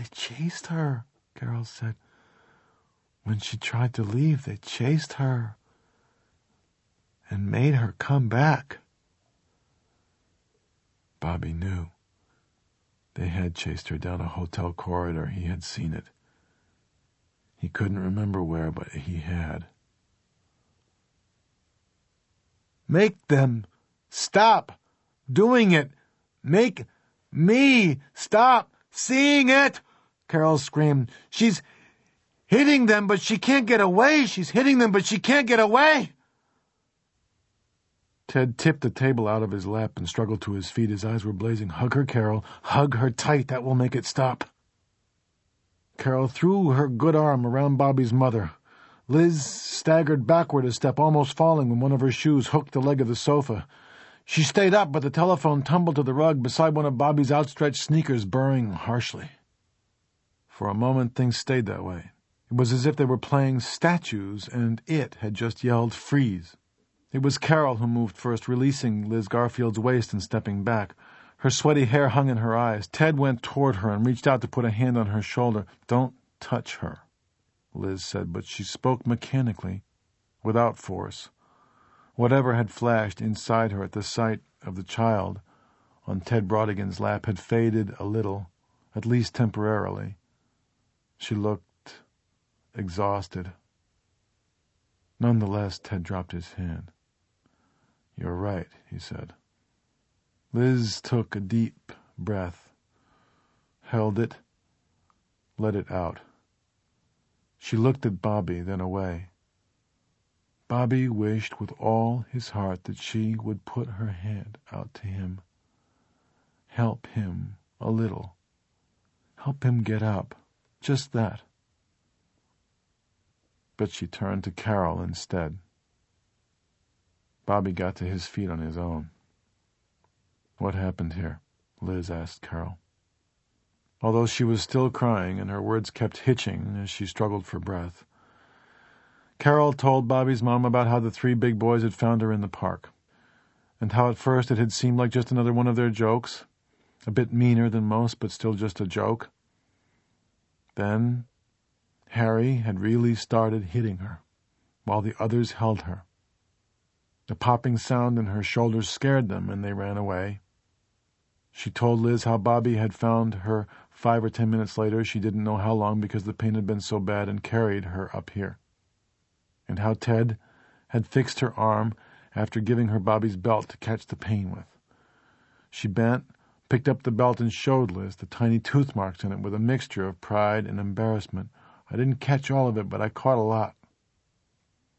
They chased her, Carol said. When she tried to leave, they chased her and made her come back. Bobby knew. They had chased her down a hotel corridor. He had seen it. He couldn't remember where, but he had. Make them stop doing it. Make me stop seeing it, Carol screamed. She's hitting them, but she can't get away. She's hitting them, but she can't get away. Ted tipped the table out of his lap and struggled to his feet. His eyes were blazing. Hug her, Carol. Hug her tight. That will make it stop. Carol threw her good arm around Bobby's mother. Liz staggered backward a step, almost falling when one of her shoes hooked the leg of the sofa. She stayed up, but the telephone tumbled to the rug beside one of Bobby's outstretched sneakers, burring harshly. For a moment, things stayed that way. It was as if they were playing statues, and it had just yelled, "Freeze." It was Carol who moved first, releasing Liz Garfield's waist and stepping back. Her sweaty hair hung in her eyes. Ted went toward her and reached out to put a hand on her shoulder. "Don't touch her," Liz said, but she spoke mechanically, without force. Whatever had flashed inside her at the sight of the child on Ted Brodigan's lap had faded a little, at least temporarily. She looked exhausted. Nonetheless, Ted dropped his hand. "You're right," he said. Liz took a deep breath, held it, let it out. She looked at Bobby, then away. Bobby wished with all his heart that she would put her hand out to him. Help him a little. Help him get up. Just that. But she turned to Carol instead. Bobby got to his feet on his own. "What happened here?" Liz asked Carol. Although she was still crying and her words kept hitching as she struggled for breath, Carol told Bobby's mom about how the three big boys had found her in the park, and how at first it had seemed like just another one of their jokes, a bit meaner than most, but still just a joke. Then Harry had really started hitting her, while the others held her. The popping sound in her shoulders scared them, and they ran away. She told Liz how Bobby had found her 5 or 10 minutes later, she didn't know how long because the pain had been so bad, and carried her up here. And how Ted had fixed her arm after giving her Bobby's belt to catch the pain with. She bent, picked up the belt, and showed Liz the tiny tooth marks in it with a mixture of pride and embarrassment. "I didn't catch all of it, but I caught a lot."